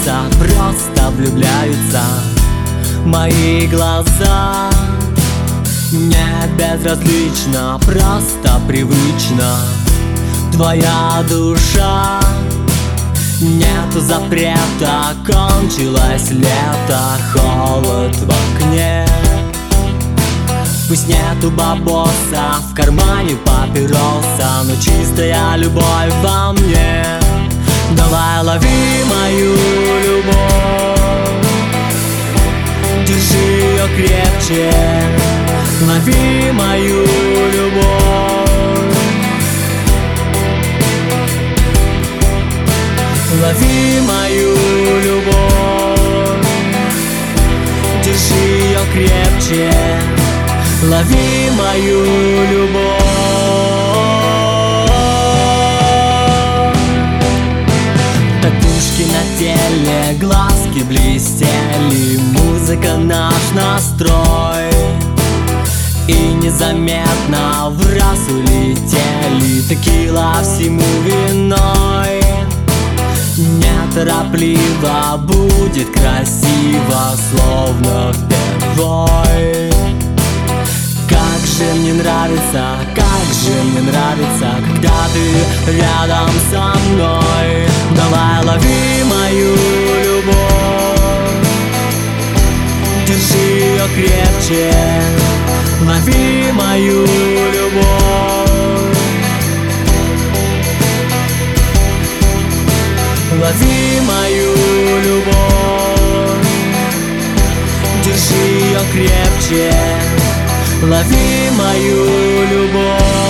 нравится, просто влюбляются мои глаза. Не безразлично, просто привычно твоя душа. Нету запрета, кончилось лето, холод в окне. Пусть нету бабоса, в кармане папироса, но чистая любовь во мне. Давай лови мою любовь, держи ее крепче. Лови мою любовь, лови мою любовь, держи ее крепче. Лови мою любовь. Татушки на теле, глазки блестели, музыка наш настрой. И незаметно в раз улетели, текила всему виной. Неторопливо будет красиво, словно впервой. Как же мне нравится, когда ты рядом со мной. Давай лови мою любовь, держи ее крепче. Лови мою любовь, лови мою любовь, держи ее крепче. Лови мою любовь.